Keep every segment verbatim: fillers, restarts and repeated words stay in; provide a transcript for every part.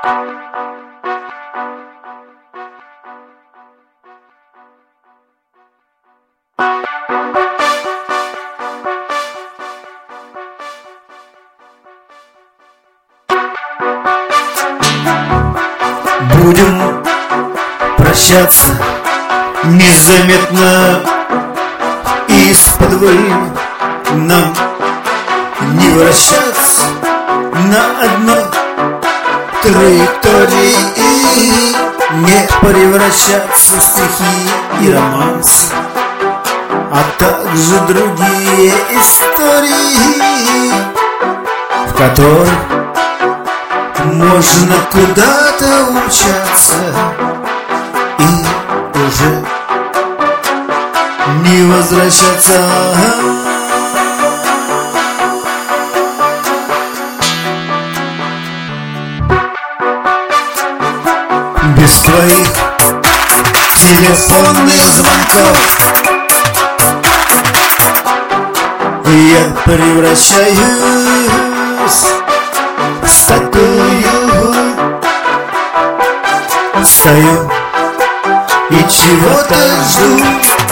Будем прощаться незаметно, исподволь нам не вращаться на одной траектории и не превращаться в стихи и романсы, а также другие истории, в которых можно куда-то умчаться и уже не возвращаться. Без твоих телефонных звонков я превращаюсь в статую, стою и чего-то жду,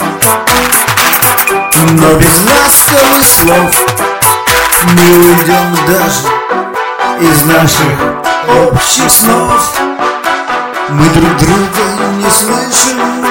но без ласковых слов не уйдем даже из наших общих снов. Мы друг друга не слышим.